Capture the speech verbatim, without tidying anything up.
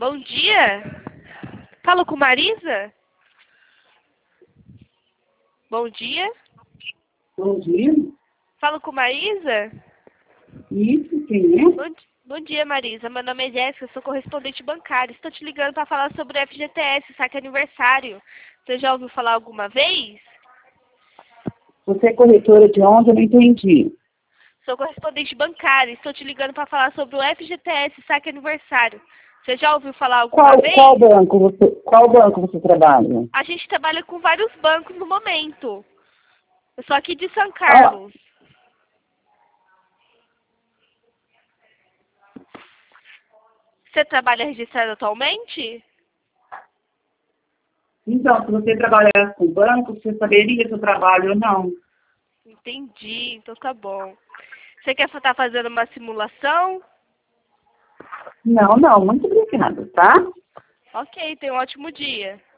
Bom dia. Falo com Marisa? Bom dia. Bom dia. Falo com Marisa? Isso, quem é? Bom, bom dia, Marisa. Meu nome é Jéssica, sou correspondente bancária. Estou te ligando para falar sobre o F G T S, saque aniversário. Você já ouviu falar alguma vez? Você é corretora de onde? Eu não entendi. Sou correspondente bancária. Estou te ligando para falar sobre o F G T S, saque aniversário. Você já ouviu falar alguma Qual, vez? qual banco você, qual banco você trabalha? A gente trabalha com vários bancos no momento. Eu sou aqui de São Ah, Carlos. Você trabalha registrado atualmente? então, se você trabalhasse com banco, você saberia se eu trabalho ou não. Entendi, então tá bom. Você quer estar fazendo uma simulação? Não, não, muito obrigada, tá? Ok, tenha um ótimo dia.